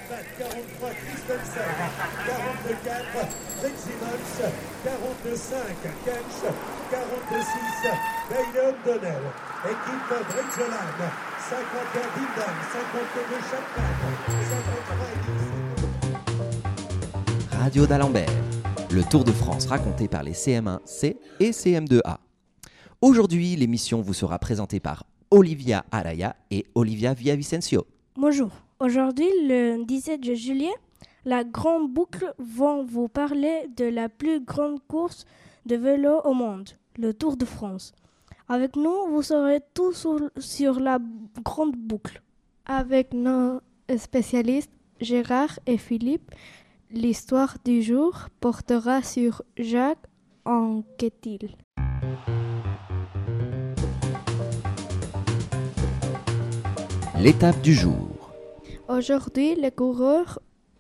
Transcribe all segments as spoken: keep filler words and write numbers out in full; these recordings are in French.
quarante-trois, Christensen, quarante-quatre, Fitzsimmons, quarante-cinq, Kench, quarante-six, Bailey O'Donnell, équipe Bridgeland, cinquante et un, Bindam, cinquante-deux, Chapman, cinquante-trois, Radio d'Alembert, le Tour de France raconté par les C M un C et C M deux A. Aujourd'hui, l'émission vous sera présentée par Olivia Araya et Olivia Villavicencio. Bonjour. Aujourd'hui, le dix-sept juillet, la Grande Boucle vont vous parler de la plus grande course de vélo au monde, le Tour de France. Avec nous, vous saurez tout sur, sur la Grande Boucle. Avec nos spécialistes Gérard et Philippe, l'histoire du jour portera sur Jacques Anquetil. L'étape du jour. Aujourd'hui, les coureurs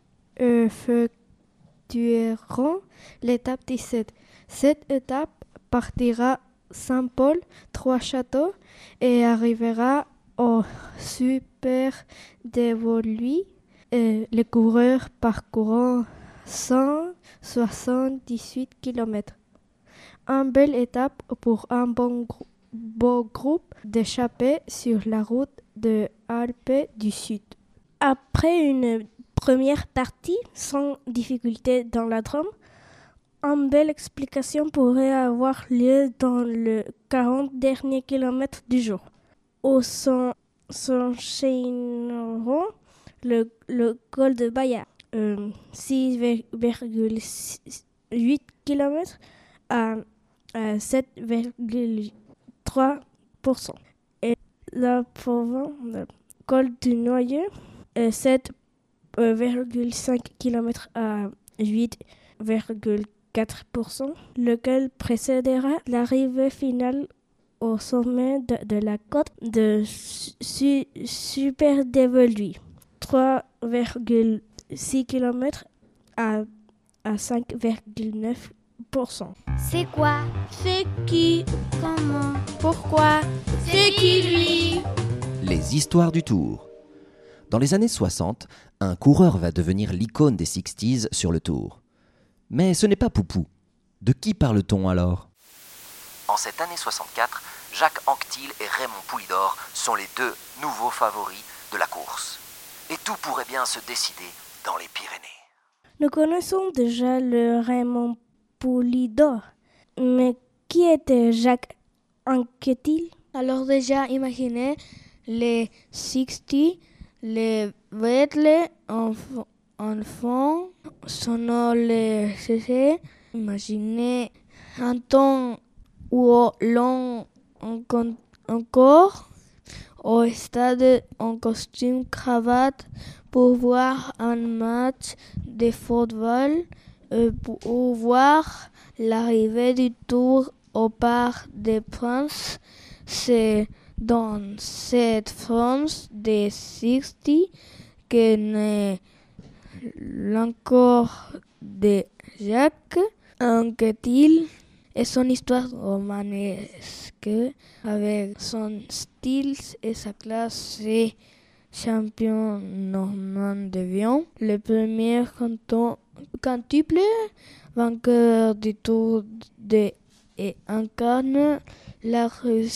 effectueront l'étape dix-sept. Cette étape partira Saint-Paul, Trois-Châteaux et arrivera au Super dévolu. Et les coureurs parcourront cent soixante-dix-huit kilomètres. Une belle étape pour un bon grou- beau groupe d'échappés sur la route de Alpes du Sud. Après une première partie sans difficulté dans la Drôme, une belle explication pourrait avoir lieu dans les quarante derniers kilomètres du jour, où s'en- s'enchaîneront le, le col de Bayard, euh, six virgule huit kilomètres à, à sept virgule trois pour cent. Et la province, le col du Noyer, euh, sept virgule cinq kilomètres à huit virgule quatre pour cent, lequel précédera l'arrivée finale au sommet de, de la côte de su, Super dévolu, trois virgule six kilomètres à, à cinq virgule neuf pour cent. C'est quoi? C'est qui? Comment? Pourquoi? C'est qui lui? Les histoires du Tour. Dans les années soixante, un coureur va devenir l'icône des sixties sur le Tour. Mais ce n'est pas Poupou. De qui parle-t-on alors ? En cette année soixante-quatre, Jacques Anquetil et Raymond Poulidor sont les deux nouveaux favoris de la course. Et tout pourrait bien se décider dans les Pyrénées. Nous connaissons déjà le Raymond Poulidor, mais qui était Jacques Anquetil? Alors déjà, imaginez les soixante, les Beatles, enfants, enfants, sonore les C C. Imaginez un temps où l'on encore au stade en costume cravate pour voir un match de football, euh, pour voir l'arrivée du Tour au Parc des Princes. C'est dans cette France des soixante que naît l'encore de Jacques Anquetil et son histoire romanesque avec son style et sa classe. C'est champion normand de Vion, le premier canton, quintuple vainqueur du Tour de et incarne la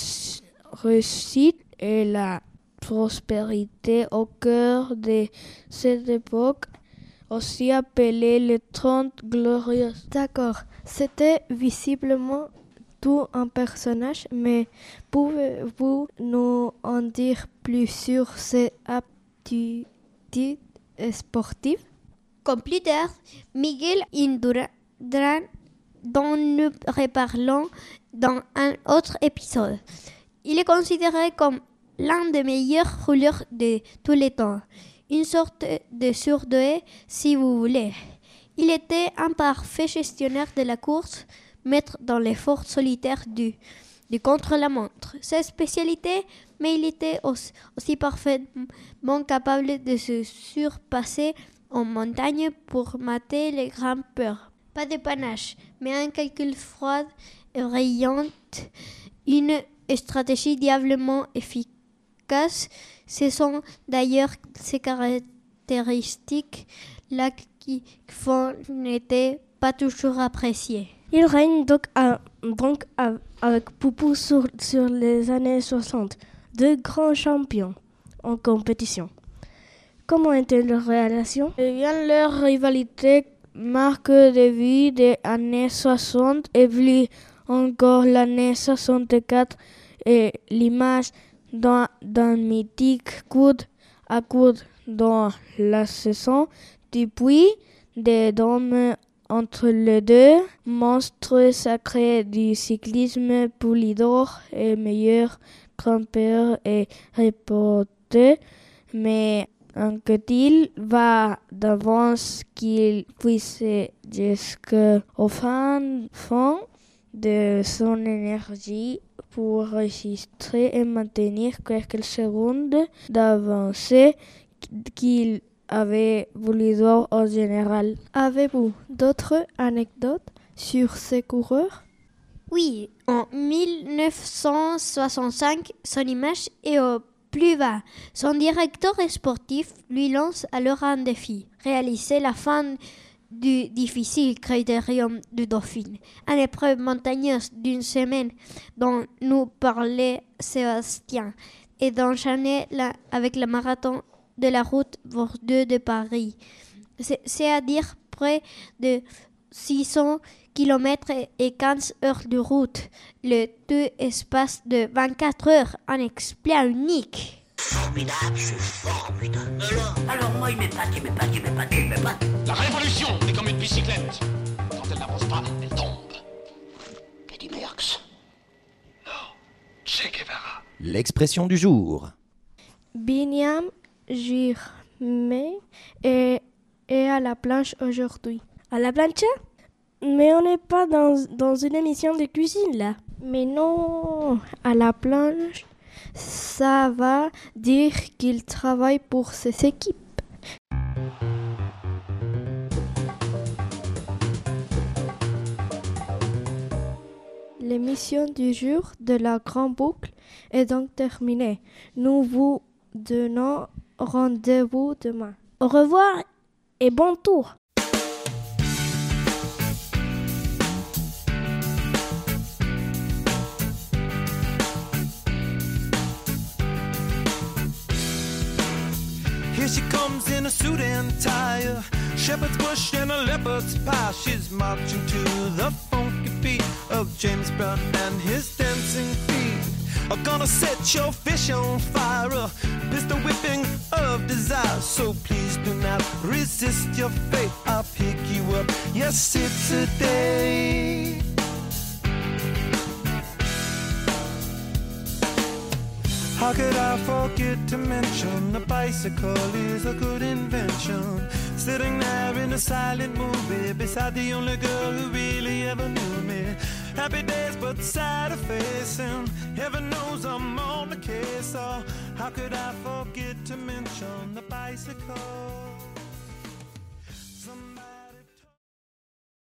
réussite et la prospérité au cœur de cette époque, aussi appelée les Trente Glorieuses. D'accord, c'était visiblement tout un personnage, mais pouvez-vous nous en dire plus sur ses aptitudes sportives? Comme plus tard, Miguel Indurain, dont nous reparlons dans un autre épisode. Il est considéré comme l'un des meilleurs rouleurs de tous les temps, une sorte de surdoué si vous voulez. Il était un parfait gestionnaire de la course, maître dans l'effort solitaire du, du contre-la-montre. Sa spécialité, mais il était aussi, aussi parfaitement capable de se surpasser en montagne pour mater les grimpeurs. Pas de panache, mais un calcul froid et brillant, une stratégie diablement efficace. Ce sont d'ailleurs ses caractéristiques caractéristiques là qui font n'étaient pas toujours appréciées. Il règne donc, à, donc à, avec Poupou sur, sur les années soixante, deux grands champions en compétition. Comment était leur relation? Eh bien, leur rivalité marque le début des années soixante et puis encore l'année soixante-quatre et l'image d'un, d'un mythique coude à coude dans la saison. Depuis, des dames entre les deux monstres sacrés du cyclisme, Poulidor est meilleur grimpeur et reporter, mais qu'il va d'avance qu'il puisse jusqu'au fin, fin de son énergie pour enregistrer et maintenir quelques secondes d'avancée qu'il avait voulu en général. Avez-vous d'autres anecdotes sur ces coureurs? Oui, en dix-neuf cent soixante-cinq, son image est au plus bas. Son directeur sportif lui lance alors un défi, réaliser la fin du difficile critérium du Dauphiné, une épreuve montagneuse d'une semaine dont nous parlait Sébastien, et d'enchaîner la, avec le marathon de la route Bordeaux de Paris, c'est, c'est-à-dire près de six cents kilomètres et quinze heures de route, le tout espace de vingt-quatre heures, un exploit unique. Formidable, c'est formidable. Alors, alors moi, il m'épate, il m'épate, il m'épate, il m'épate. La révolution est comme une bicyclette. Quand elle n'avance pas, elle tombe. Eddy Merckx. Non, Che Guevara. L'expression du jour. Binyam Girmay est, est à la planche aujourd'hui. À la plancha? Mais on n'est pas dans, dans une émission de cuisine là. Mais non, à la planche, ça va dire qu'il travaille pour ses équipes. L'émission du jour de la Grande Boucle est donc terminée. Nous vous donnons rendez-vous demain. Au revoir et bon tour. Here she comes in a suit and tie, a shepherd's bush and a leopard's pie. She's marching to the funky beat of James Brown and his dancing feet. I'm gonna set your fish on fire, a pistol whipping of desire. So please do not resist your fate. I'll pick you up, yes, it's a day. How could I forget to mention the bicycle is a good invention? Sitting there in a silent movie beside the only girl who really ever knew me. Happy days but sad of face, and heaven knows I'm on the case. So how could I forget to mention the bicycle?